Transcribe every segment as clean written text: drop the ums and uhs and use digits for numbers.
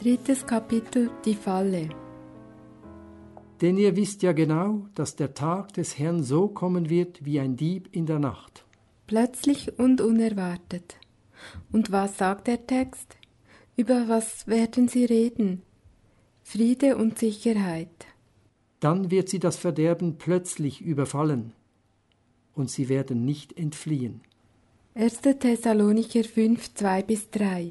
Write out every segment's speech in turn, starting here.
Drittes Kapitel, die Falle. Denn ihr wisst ja genau, dass der Tag des Herrn so kommen wird wie ein Dieb in der Nacht. Plötzlich und unerwartet. Und was sagt der Text? Über was werden sie reden? Friede und Sicherheit. Dann wird sie das Verderben plötzlich überfallen, und sie werden nicht entfliehen. 1. Thessalonicher 5, 2-3.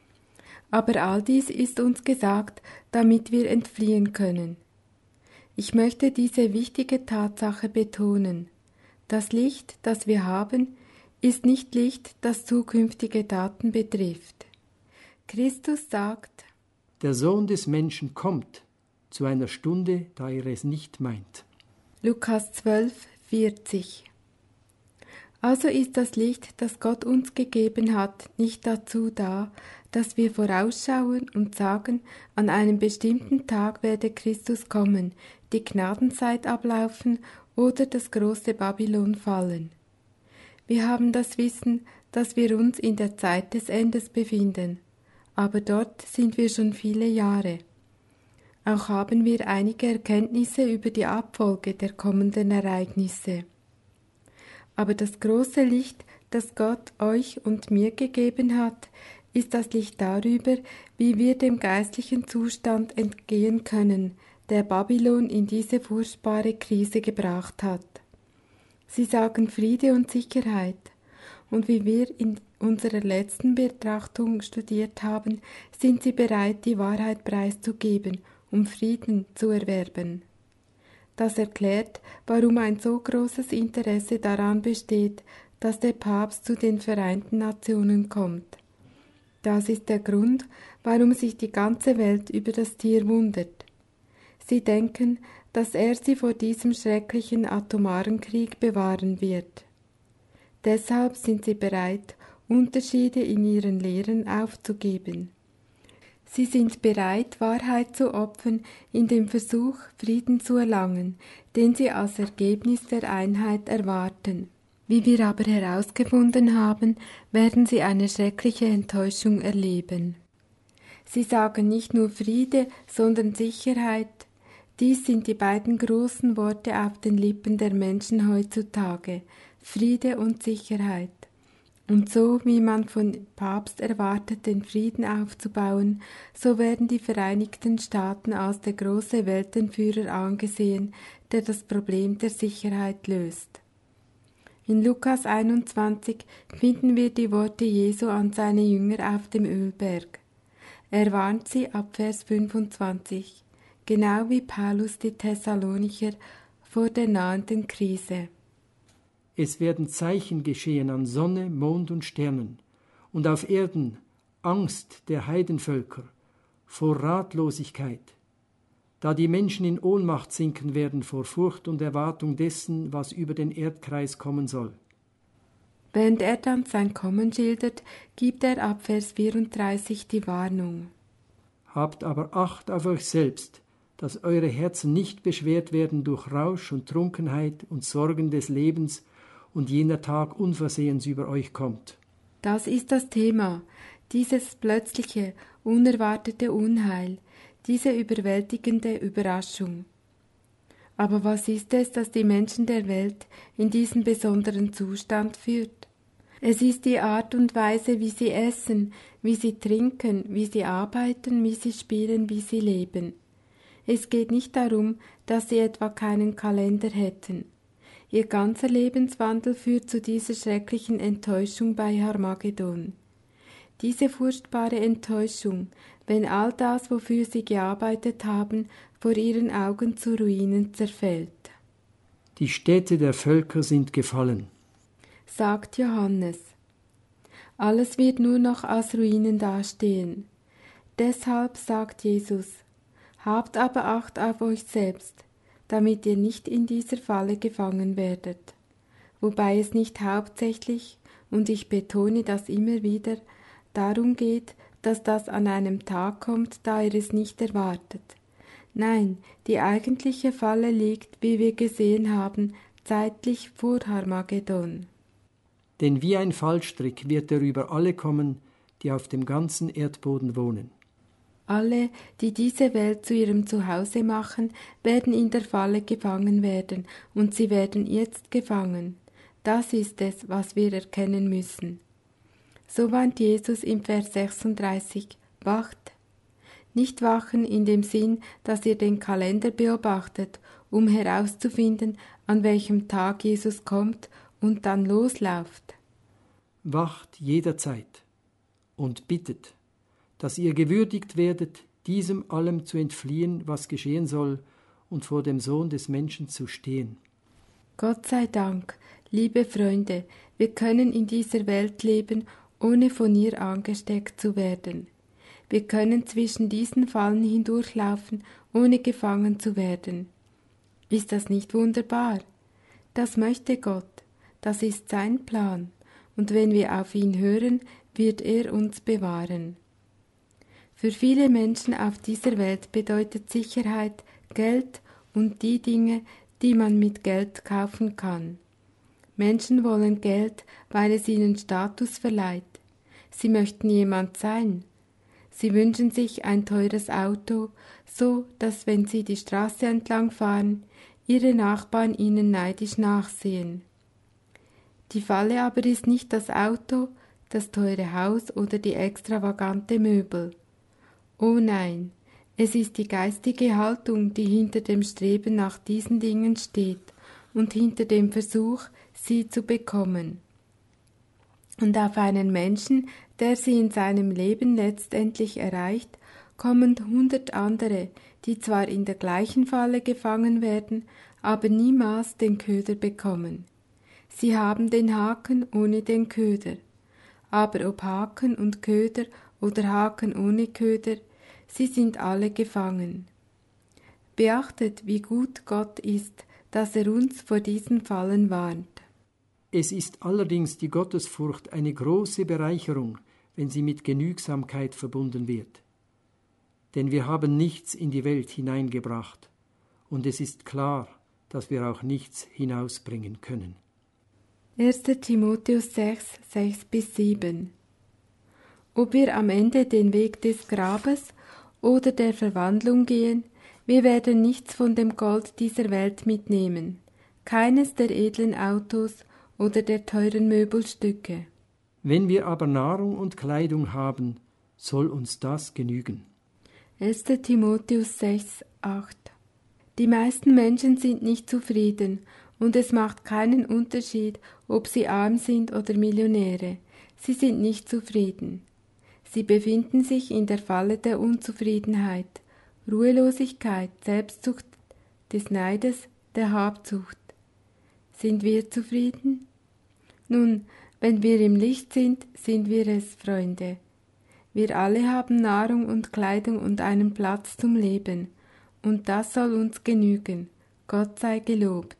Aber all dies ist uns gesagt, damit wir entfliehen können. Ich möchte diese wichtige Tatsache betonen. Das Licht, das wir haben, ist nicht Licht, das zukünftige Daten betrifft. Christus sagt, Der Sohn des Menschen kommt zu einer Stunde, da er es nicht meint. Lukas 12, 40. Also ist das Licht, das Gott uns gegeben hat, nicht dazu da, dass wir vorausschauen und sagen, an einem bestimmten Tag werde Christus kommen, die Gnadenzeit ablaufen oder das große Babylon fallen. Wir haben das Wissen, dass wir uns in der Zeit des Endes befinden, aber dort sind wir schon viele Jahre. Auch haben wir einige Erkenntnisse über die Abfolge der kommenden Ereignisse. Aber das große Licht, das Gott euch und mir gegeben hat, ist das Licht darüber, wie wir dem geistlichen Zustand entgehen können, der Babylon in diese furchtbare Krise gebracht hat. Sie sagen Friede und Sicherheit, und wie wir in unserer letzten Betrachtung studiert haben, sind sie bereit, die Wahrheit preiszugeben, um Frieden zu erwerben. Das erklärt, warum ein so großes Interesse daran besteht, dass der Papst zu den Vereinten Nationen kommt. Das ist der Grund, warum sich die ganze Welt über das Tier wundert. Sie denken, dass er sie vor diesem schrecklichen atomaren Krieg bewahren wird. Deshalb sind sie bereit, Unterschiede in ihren Lehren aufzugeben. Sie sind bereit, Wahrheit zu opfern in dem Versuch, Frieden zu erlangen, den sie als Ergebnis der Einheit erwarten. Wie wir aber herausgefunden haben, werden sie eine schreckliche Enttäuschung erleben. Sie sagen nicht nur Friede, sondern Sicherheit. Dies sind die beiden großen Worte auf den Lippen der Menschen heutzutage: Friede und Sicherheit. Und so, wie man von Papst erwartet, den Frieden aufzubauen, so werden die Vereinigten Staaten als der große Weltenführer angesehen, der das Problem der Sicherheit löst. In Lukas 21 finden wir die Worte Jesu an seine Jünger auf dem Ölberg. Er warnt sie ab Vers 25, genau wie Paulus die Thessalonicher vor der nahenden Krise. Es werden Zeichen geschehen an Sonne, Mond und Sternen, und auf Erden Angst der Heidenvölker vor Ratlosigkeit, da die Menschen in Ohnmacht sinken werden vor Furcht und Erwartung dessen, was über den Erdkreis kommen soll. Während er dann sein Kommen schildert, gibt er ab Vers 34 die Warnung. Habt aber Acht auf euch selbst, dass eure Herzen nicht beschwert werden durch Rausch und Trunkenheit und Sorgen des Lebens, und jener Tag unversehens über euch kommt. Das ist das Thema, dieses plötzliche, unerwartete Unheil, diese überwältigende Überraschung. Aber was ist es, das die Menschen der Welt in diesen besonderen Zustand führt? Es ist die Art und Weise, wie sie essen, wie sie trinken, wie sie arbeiten, wie sie spielen, wie sie leben. Es geht nicht darum, dass sie etwa keinen Kalender hätten. Ihr ganzer Lebenswandel führt zu dieser schrecklichen Enttäuschung bei Harmagedon. Diese furchtbare Enttäuschung, wenn all das, wofür sie gearbeitet haben, vor ihren Augen zu Ruinen zerfällt. Die Städte der Völker sind gefallen, sagt Johannes. Alles wird nur noch als Ruinen dastehen. Deshalb sagt Jesus, habt aber Acht auf euch selbst, damit ihr nicht in dieser Falle gefangen werdet. Wobei es nicht hauptsächlich, und ich betone das immer wieder, darum geht, dass das an einem Tag kommt, da ihr es nicht erwartet. Nein, die eigentliche Falle liegt, wie wir gesehen haben, zeitlich vor Harmagedon. Denn wie ein Fallstrick wird er über alle kommen, die auf dem ganzen Erdboden wohnen. Alle, die diese Welt zu ihrem Zuhause machen, werden in der Falle gefangen werden, und sie werden jetzt gefangen. Das ist es, was wir erkennen müssen. So warnt Jesus im Vers 36, wacht. Nicht wachen in dem Sinn, dass ihr den Kalender beobachtet, um herauszufinden, an welchem Tag Jesus kommt und dann loslauft. Wacht jederzeit und bittet, dass ihr gewürdigt werdet, diesem allem zu entfliehen, was geschehen soll, und vor dem Sohn des Menschen zu stehen. Gott sei Dank, liebe Freunde, wir können in dieser Welt leben, ohne von ihr angesteckt zu werden. Wir können zwischen diesen Fallen hindurchlaufen, ohne gefangen zu werden. Ist das nicht wunderbar? Das möchte Gott, das ist sein Plan, und wenn wir auf ihn hören, wird er uns bewahren. Für viele Menschen auf dieser Welt bedeutet Sicherheit Geld und die Dinge, die man mit Geld kaufen kann. Menschen wollen Geld, weil es ihnen Status verleiht. Sie möchten jemand sein. Sie wünschen sich ein teures Auto, so dass, wenn sie die Straße entlang fahren, ihre Nachbarn ihnen neidisch nachsehen. Die Falle aber ist nicht das Auto, das teure Haus oder die extravagante Möbel. Oh nein, es ist die geistige Haltung, die hinter dem Streben nach diesen Dingen steht und hinter dem Versuch, sie zu bekommen. Und auf einen Menschen, der sie in seinem Leben letztendlich erreicht, kommen 100 andere, die zwar in der gleichen Falle gefangen werden, aber niemals den Köder bekommen. Sie haben den Haken ohne den Köder. Aber ob Haken und Köder oder Haken ohne Köder, sie sind alle gefangen. Beachtet, wie gut Gott ist, dass er uns vor diesen Fallen warnt. Es ist allerdings die Gottesfurcht eine große Bereicherung, wenn sie mit Genügsamkeit verbunden wird. Denn wir haben nichts in die Welt hineingebracht, und es ist klar, dass wir auch nichts hinausbringen können. 1. Timotheus 6, 6-7 Ob wir am Ende den Weg des Grabes oder der Verwandlung gehen, wir werden nichts von dem Gold dieser Welt mitnehmen, keines der edlen Autos oder der teuren Möbelstücke. Wenn wir aber Nahrung und Kleidung haben, soll uns das genügen. 1. Timotheus 6, 8 Die meisten Menschen sind nicht zufrieden, und es macht keinen Unterschied, ob sie arm sind oder Millionäre. Sie sind nicht zufrieden. Sie befinden sich in der Falle der Unzufriedenheit, Ruhelosigkeit, Selbstsucht, des Neides, der Habsucht. Sind wir zufrieden? Nun, wenn wir im Licht sind, sind wir es, Freunde. Wir alle haben Nahrung und Kleidung und einen Platz zum Leben, und das soll uns genügen. Gott sei gelobt.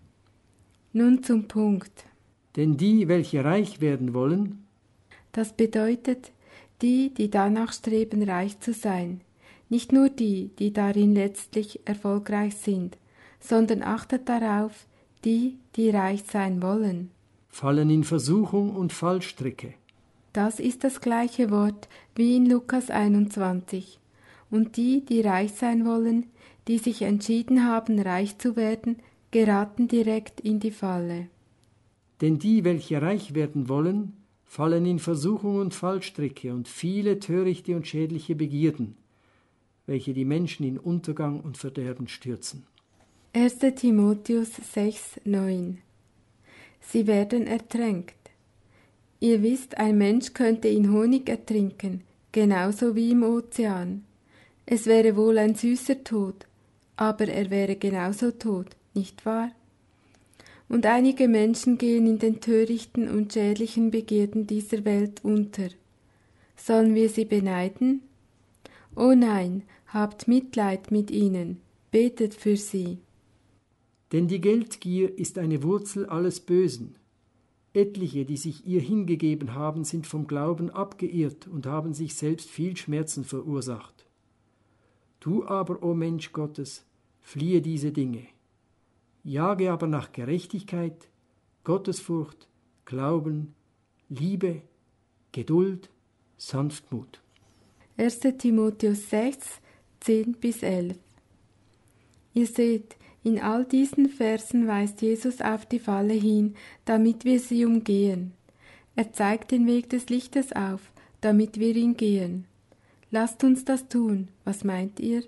Nun zum Punkt. Denn die, welche reich werden wollen, Das bedeutet, die danach streben, reich zu sein. Nicht nur die darin letztlich erfolgreich sind, sondern achtet darauf, die reich sein wollen. fallen in Versuchung und Fallstricke. Das ist das gleiche Wort wie in Lukas 21. Und die reich sein wollen, die sich entschieden haben, reich zu werden, geraten direkt in die Falle. Denn die, welche reich werden wollen, fallen in Versuchung und Fallstricke und viele törichte und schädliche Begierden, welche die Menschen in Untergang und Verderben stürzen. 1. Timotheus 6, 9 Sie werden ertränkt. Ihr wisst, ein Mensch könnte in Honig ertrinken, genauso wie im Ozean. Es wäre wohl ein süßer Tod, aber er wäre genauso tot, nicht wahr? Und einige Menschen gehen in den törichten und schädlichen Begierden dieser Welt unter. Sollen wir sie beneiden? Oh nein, habt Mitleid mit ihnen, betet für sie. Denn die Geldgier ist eine Wurzel alles Bösen. Etliche, die sich ihr hingegeben haben, sind vom Glauben abgeirrt und haben sich selbst viel Schmerzen verursacht. Du aber, o Mensch Gottes, fliehe diese Dinge. Jage aber nach Gerechtigkeit, Gottesfurcht, Glauben, Liebe, Geduld, Sanftmut. 1. Timotheus 6, 10-11. Ihr seht, in all diesen Versen weist Jesus auf die Falle hin, damit wir sie umgehen. Er zeigt den Weg des Lichtes auf, damit wir ihn gehen. Lasst uns das tun, was meint ihr?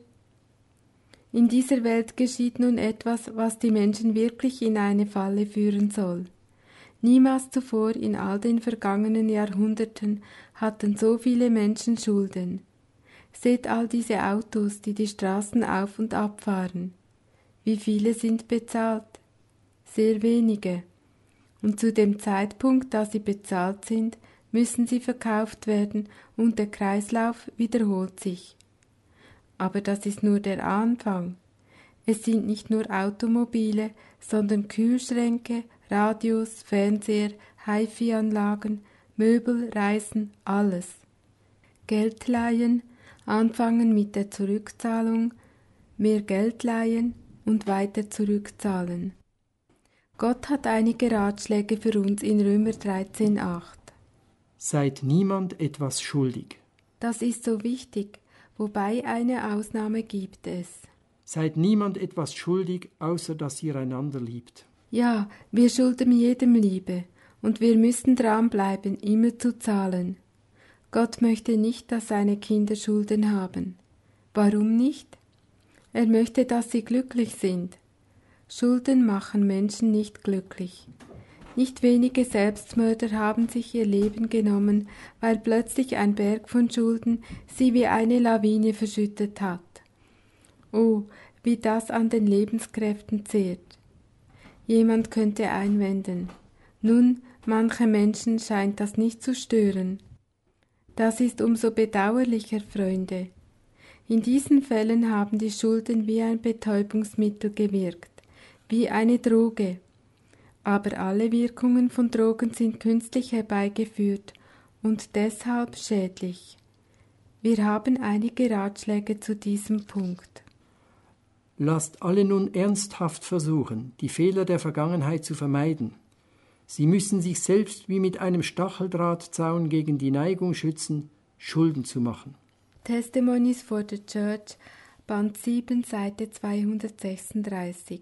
In dieser Welt geschieht nun etwas, was die Menschen wirklich in eine Falle führen soll. Niemals zuvor in all den vergangenen Jahrhunderten hatten so viele Menschen Schulden. Seht all diese Autos, die die Straßen auf und ab fahren. Wie viele sind bezahlt? Sehr wenige. Und zu dem Zeitpunkt, da sie bezahlt sind, müssen sie verkauft werden und der Kreislauf wiederholt sich. Aber das ist nur der Anfang. Es sind nicht nur Automobile, sondern Kühlschränke, Radios, Fernseher, HiFi-Anlagen, Möbel, Reisen, alles. Geld leihen, anfangen mit der Zurückzahlung, mehr Geld leihen und weiter zurückzahlen. Gott hat einige Ratschläge für uns in Römer 13,8. Seid niemand etwas schuldig. Das ist so wichtig, wobei eine Ausnahme gibt es. Seid niemand etwas schuldig, außer dass ihr einander liebt. Ja, wir schulden jedem Liebe, und wir müssen dranbleiben, immer zu zahlen. Gott möchte nicht, dass seine Kinder Schulden haben. Warum nicht? Er möchte, dass sie glücklich sind. Schulden machen Menschen nicht glücklich. Nicht wenige Selbstmörder haben sich ihr Leben genommen, weil plötzlich ein Berg von Schulden sie wie eine Lawine verschüttet hat. Oh, wie das an den Lebenskräften zehrt. Jemand könnte einwenden, nun, manche Menschen scheint das nicht zu stören. Das ist umso bedauerlicher, Freunde. In diesen Fällen haben die Schulden wie ein Betäubungsmittel gewirkt, wie eine Droge. Aber alle Wirkungen von Drogen sind künstlich herbeigeführt und deshalb schädlich. Wir haben einige Ratschläge zu diesem Punkt. Lasst alle nun ernsthaft versuchen, die Fehler der Vergangenheit zu vermeiden. Sie müssen sich selbst wie mit einem Stacheldrahtzaun gegen die Neigung schützen, Schulden zu machen. Testimonies for the Church, Band 7, Seite 236.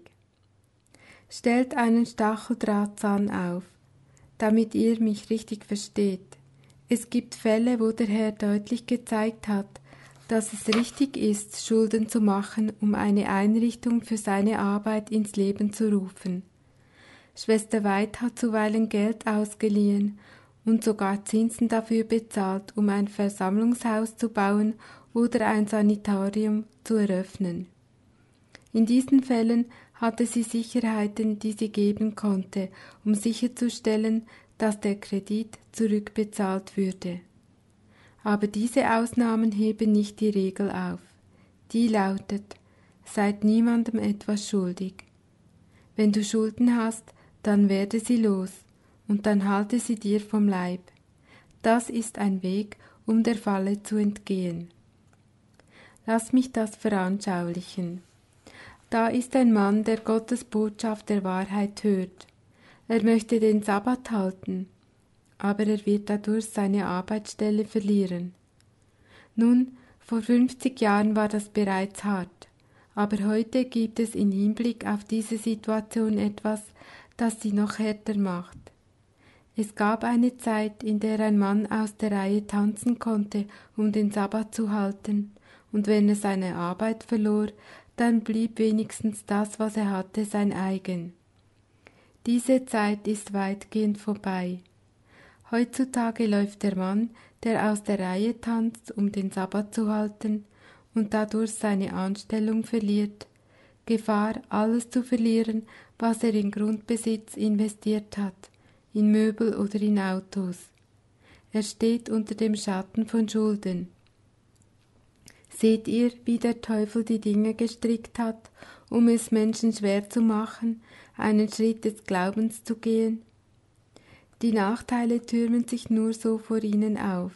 Stellt einen Stacheldrahtzahn auf, damit ihr mich richtig versteht. Es gibt Fälle, wo der Herr deutlich gezeigt hat, dass es richtig ist, Schulden zu machen, um eine Einrichtung für seine Arbeit ins Leben zu rufen. Schwester White hat zuweilen Geld ausgeliehen und sogar Zinsen dafür bezahlt, um ein Versammlungshaus zu bauen oder ein Sanitarium zu eröffnen. In diesen Fällen hatte sie Sicherheiten, die sie geben konnte, um sicherzustellen, dass der Kredit zurückbezahlt würde. Aber diese Ausnahmen heben nicht die Regel auf. Die lautet: Seid niemandem etwas schuldig. Wenn du Schulden hast, dann werde sie los und dann halte sie dir vom Leib. Das ist ein Weg, um der Falle zu entgehen. Lass mich das veranschaulichen. Da ist ein Mann, der Gottes Botschaft der Wahrheit hört. Er möchte den Sabbat halten, aber er wird dadurch seine Arbeitsstelle verlieren. Nun, vor 50 Jahren war das bereits hart, aber heute gibt es im Hinblick auf diese Situation etwas, das sie noch härter macht. Es gab eine Zeit, in der ein Mann aus der Reihe tanzen konnte, um den Sabbat zu halten, und wenn er seine Arbeit verlor, dann blieb wenigstens das, was er hatte, sein eigen. Diese Zeit ist weitgehend vorbei. Heutzutage läuft der Mann, der aus der Reihe tanzt, um den Sabbat zu halten und dadurch seine Anstellung verliert, Gefahr, alles zu verlieren, was er in Grundbesitz investiert hat, in Möbel oder in Autos. Er steht unter dem Schatten von Schulden. Seht ihr, wie der Teufel die Dinge gestrickt hat, um es Menschen schwer zu machen, einen Schritt des Glaubens zu gehen? Die Nachteile türmen sich nur so vor ihnen auf.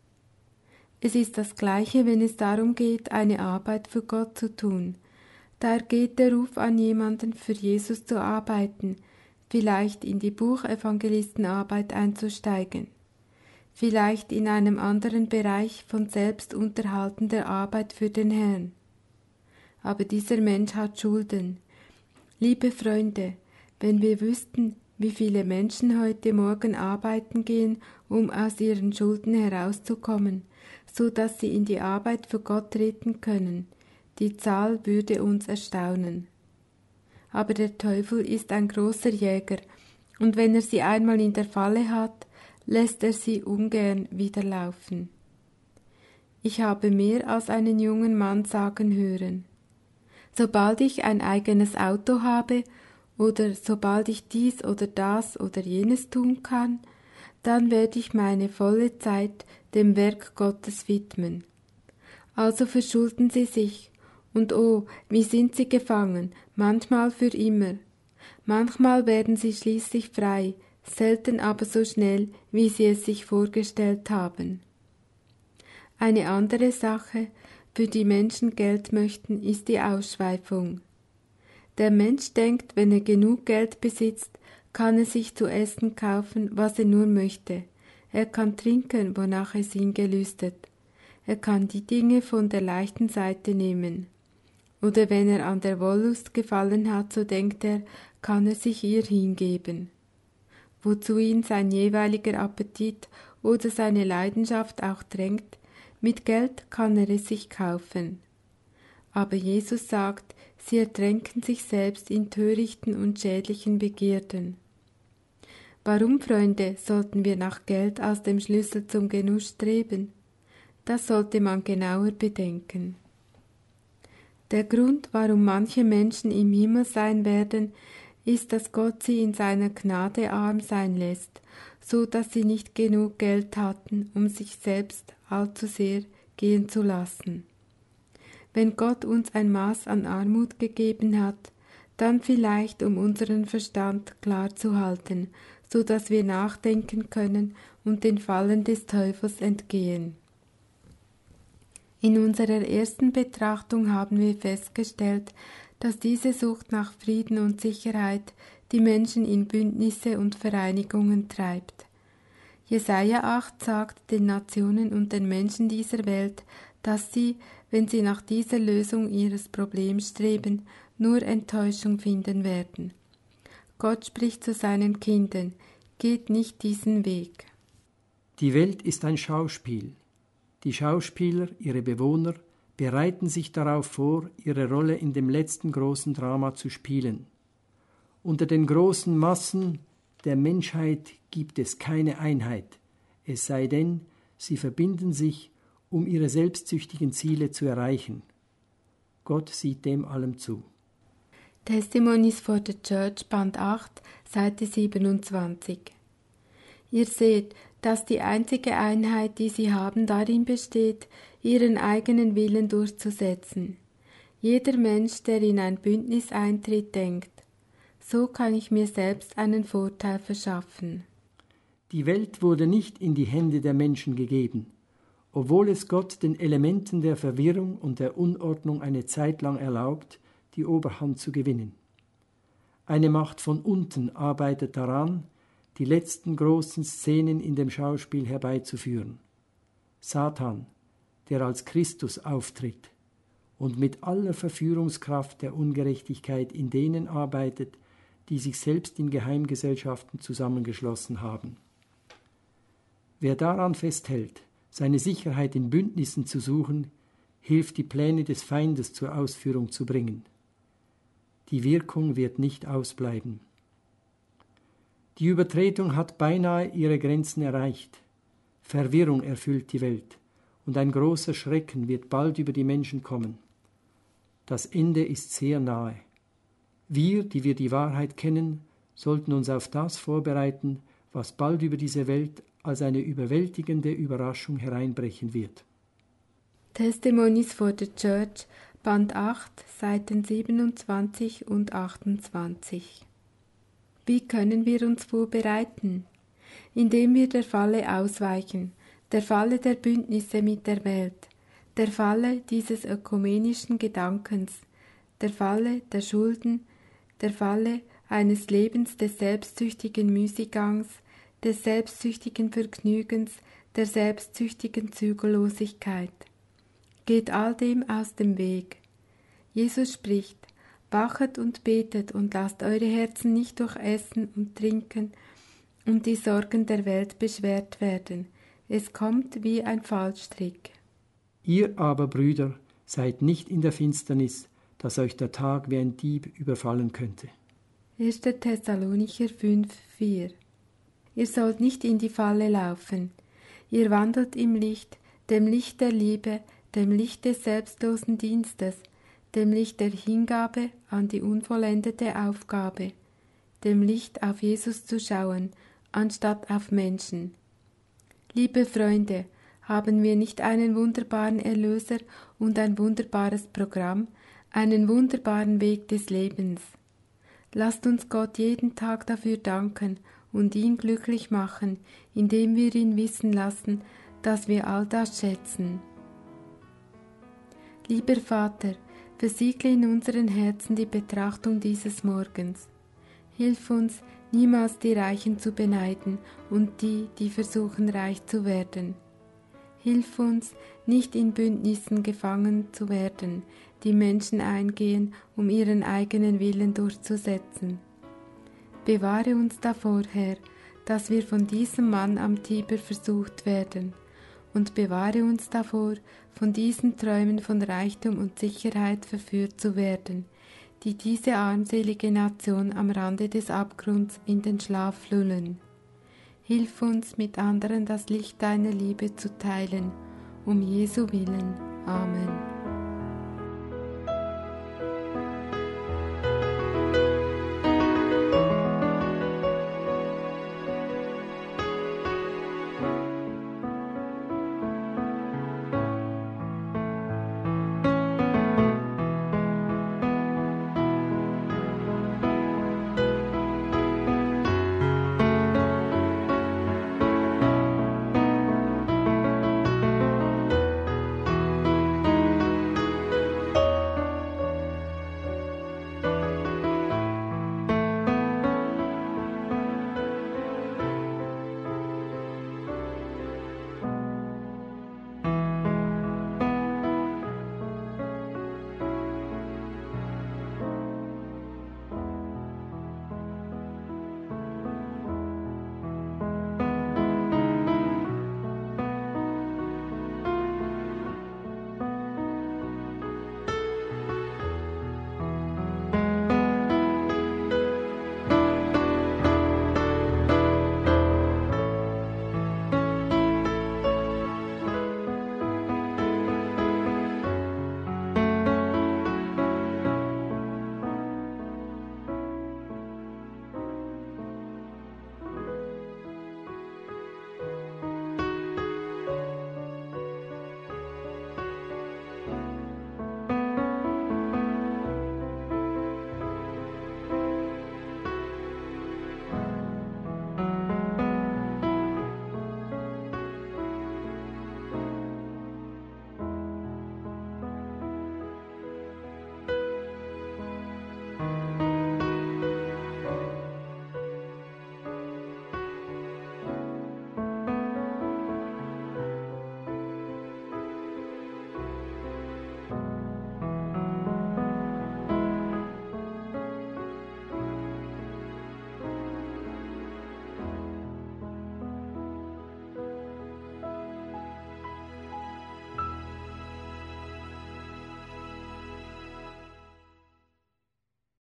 Es ist das Gleiche, wenn es darum geht, eine Arbeit für Gott zu tun. Da ergeht der Ruf an jemanden, für Jesus zu arbeiten, vielleicht in die Buchevangelistenarbeit einzusteigen. vielleicht in einem anderen Bereich von selbstunterhaltender Arbeit für den Herrn. Aber dieser Mensch hat Schulden. Liebe Freunde, wenn wir wüssten, wie viele Menschen heute Morgen arbeiten gehen, um aus ihren Schulden herauszukommen, so dass sie in die Arbeit für Gott treten können, die Zahl würde uns erstaunen. Aber der Teufel ist ein großer Jäger, und wenn er sie einmal in der Falle hat, lässt er sie ungern wieder laufen. Ich habe mehr als einen jungen Mann sagen hören: Sobald ich ein eigenes Auto habe oder sobald ich dies oder das oder jenes tun kann, dann werde ich meine volle Zeit dem Werk Gottes widmen. Also verschulden sie sich, und oh, wie sind sie gefangen, manchmal für immer. Manchmal werden sie schließlich frei, selten aber so schnell, wie sie es sich vorgestellt haben. Eine andere Sache, für die Menschen Geld möchten, ist die Ausschweifung. Der Mensch denkt, wenn er genug Geld besitzt, kann er sich zu essen kaufen, was er nur möchte. Er kann trinken, wonach es ihn gelüstet. Er kann die Dinge von der leichten Seite nehmen. Oder wenn er an der Wollust gefallen hat, so denkt er, kann er sich ihr hingeben. Wozu ihn sein jeweiliger Appetit oder seine Leidenschaft auch drängt, mit Geld kann er es sich kaufen. Aber Jesus sagt, sie ertränken sich selbst in törichten und schädlichen Begierden. Warum, Freunde, sollten wir nach Geld als dem Schlüssel zum Genuss streben? Das sollte man genauer bedenken. Der Grund, warum manche Menschen im Himmel sein werden, ist, dass Gott sie in seiner Gnade arm sein lässt, so dass sie nicht genug Geld hatten, um sich selbst allzu sehr gehen zu lassen. Wenn Gott uns ein Maß an Armut gegeben hat, dann vielleicht, um unseren Verstand klar zu halten, so dass wir nachdenken können und den Fallen des Teufels entgehen. In unserer ersten Betrachtung haben wir festgestellt, dass diese Sucht nach Frieden und Sicherheit die Menschen in Bündnisse und Vereinigungen treibt. Jesaja 8 sagt den Nationen und den Menschen dieser Welt, dass sie, wenn sie nach dieser Lösung ihres Problems streben, nur Enttäuschung finden werden. Gott spricht zu seinen Kindern: Geht nicht diesen Weg. Die Welt ist ein Schauspiel. Die Schauspieler, ihre Bewohner, bereiten sich darauf vor, ihre Rolle in dem letzten großen Drama zu spielen. Unter den großen Massen der Menschheit gibt es keine Einheit, es sei denn, sie verbinden sich, um ihre selbstsüchtigen Ziele zu erreichen. Gott sieht dem allem zu. Testimonies for the Church, Band 8, Seite 27. Ihr seht, dass die einzige Einheit, die sie haben, darin besteht, ihren eigenen Willen durchzusetzen. Jeder Mensch, der in ein Bündnis eintritt, denkt: So kann ich mir selbst einen Vorteil verschaffen. Die Welt wurde nicht in die Hände der Menschen gegeben, obwohl es Gott den Elementen der Verwirrung und der Unordnung eine Zeit lang erlaubt, die Oberhand zu gewinnen. Eine Macht von unten arbeitet daran, die letzten großen Szenen in dem Schauspiel herbeizuführen. Satan, der als Christus auftritt und mit aller Verführungskraft der Ungerechtigkeit in denen arbeitet, die sich selbst in Geheimgesellschaften zusammengeschlossen haben. Wer daran festhält, seine Sicherheit in Bündnissen zu suchen, hilft, die Pläne des Feindes zur Ausführung zu bringen. Die Wirkung wird nicht ausbleiben. Die Übertretung hat beinahe ihre Grenzen erreicht. Verwirrung erfüllt die Welt, und ein großer Schrecken wird bald über die Menschen kommen. Das Ende ist sehr nahe. Wir, die wir die Wahrheit kennen, sollten uns auf das vorbereiten, was bald über diese Welt als eine überwältigende Überraschung hereinbrechen wird. Testimonies for the Church, Band 8, Seiten 27 und 28. Wie können wir uns vorbereiten? Indem wir der Falle ausweichen, der Falle der Bündnisse mit der Welt, der Falle dieses ökumenischen Gedankens, der Falle der Schulden, der Falle eines Lebens des selbstsüchtigen Müßiggangs, des selbstsüchtigen Vergnügens, der selbstsüchtigen Zügellosigkeit. Geht all dem aus dem Weg. Jesus spricht: Wachet und betet und lasst eure Herzen nicht durch Essen und Trinken und die Sorgen der Welt beschwert werden. Es kommt wie ein Fallstrick. Ihr aber, Brüder, seid nicht in der Finsternis, dass euch der Tag wie ein Dieb überfallen könnte. 1. Thessalonicher 5,4 Ihr sollt nicht in die Falle laufen. Ihr wandelt im Licht, dem Licht der Liebe, dem Licht des selbstlosen Dienstes, dem Licht der Hingabe an die unvollendete Aufgabe, dem Licht auf Jesus zu schauen, anstatt auf Menschen. Liebe Freunde, haben wir nicht einen wunderbaren Erlöser und ein wunderbares Programm, einen wunderbaren Weg des Lebens? Lasst uns Gott jeden Tag dafür danken und ihn glücklich machen, indem wir ihn wissen lassen, dass wir all das schätzen. Lieber Vater, versiegle in unseren Herzen die Betrachtung dieses Morgens. Hilf uns, niemals die Reichen zu beneiden und die, die versuchen, reich zu werden. Hilf uns, nicht in Bündnissen gefangen zu werden, die Menschen eingehen, um ihren eigenen Willen durchzusetzen. Bewahre uns davor, Herr, dass wir von diesem Mann am Tiber versucht werden, und bewahre uns davor, von diesen Träumen von Reichtum und Sicherheit verführt zu werden, die diese armselige Nation am Rande des Abgrunds in den Schlaf lullen. Hilf uns, mit anderen das Licht deiner Liebe zu teilen, um Jesu willen. Amen.